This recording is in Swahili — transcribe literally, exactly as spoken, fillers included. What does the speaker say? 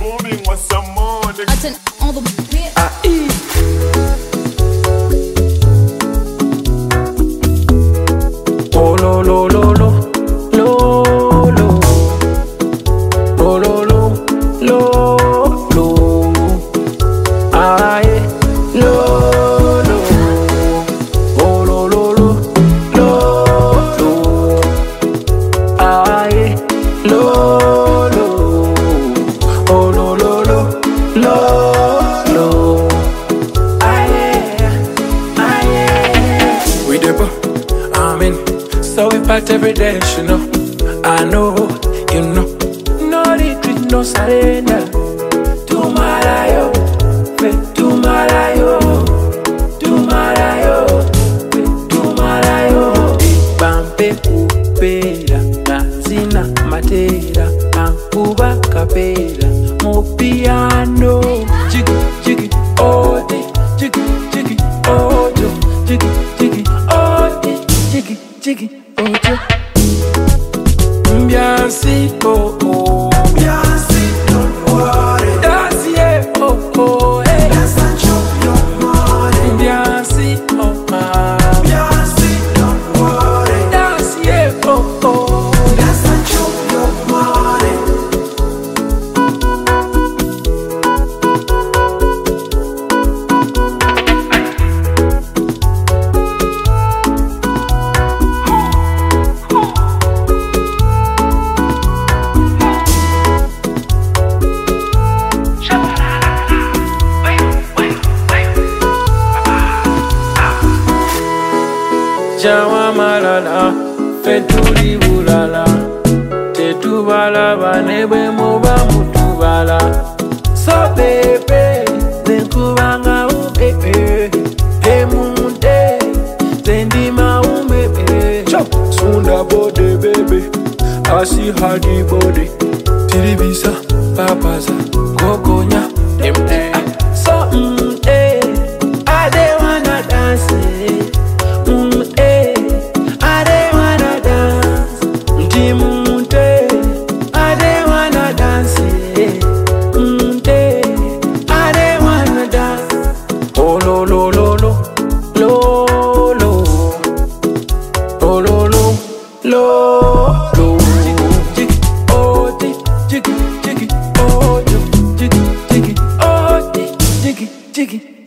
moving with some more. I turn all the way. I eat. Oh lo lo lo lo lo lo oh lo lo lo lo ah yeah lo lo oh lo lo lo lo lo ah yeah lo lo oh lo lo lo lo lo ah yeah ah yeah we dey ball. I'm in, so we fight every day, you know. I know, you know. No retreat, no surrender. Tumarayo, fe tumarayo, tumarayo, fe tumarayo. Bampe upera, gazina matera, ankuba kapera, mo piano. Jiggy, jiggy, oh, jiggy, jiggy, oh, jiggy, jiggy, oh, jiggy, jiggy, ojo. Mbiansi, oh, oh. Mbiansi, don't worry. That's yeah, oh, oh, hey. Let's not chop your money. Mbiansi, oh, ah. Mbiansi, don't worry. That's yeah, oh, oh. Let's not chop your money. Jawa malala, fetuli bulala. Tetubala banebe muba mutubala. So baby, zenkubanga ubebe. Emunde, zendima umebe. Sunda bode baby, asi hadi bode. Tiribisa, papaza, kokonya, demde. So mm eh, I dey wanna dance. Mm eh, I dey wanna dance. Mm eh, I dey wanna dance. Mm eh, I dey wanna dance. Oh lo lo lo lo lo lo. Oh lo lo lo lo. Jiggy, oh jiggy, jiggy, oh jiggy, jiggy, oh jiggy, jiggy.